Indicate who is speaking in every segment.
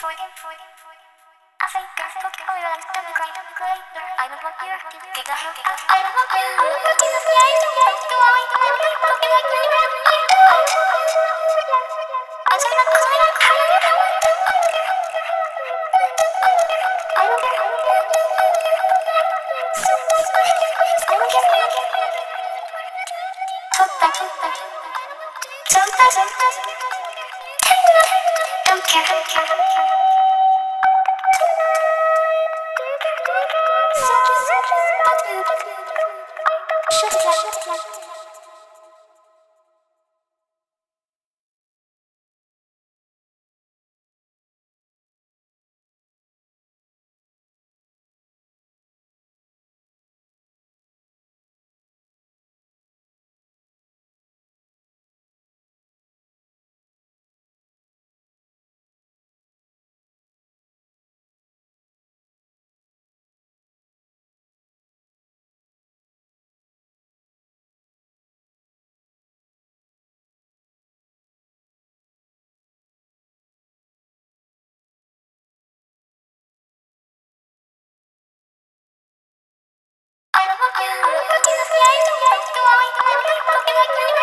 Speaker 1: I think I thought I would like to be great. I don't want you to take a hit. I don't want you to see the light. Do I want to be talking like you? I'm saying I'm calling like how you do. I don't care. I don't care. Don't care. Shut it down. I don't want you to see the light. Do I want to be talking like you?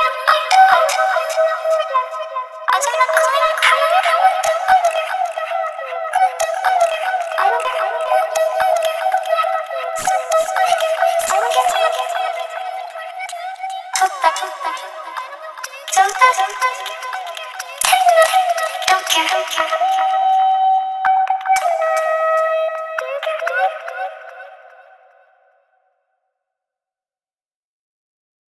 Speaker 1: I'm saying I'm calling like how you do. I don't care. Don't care.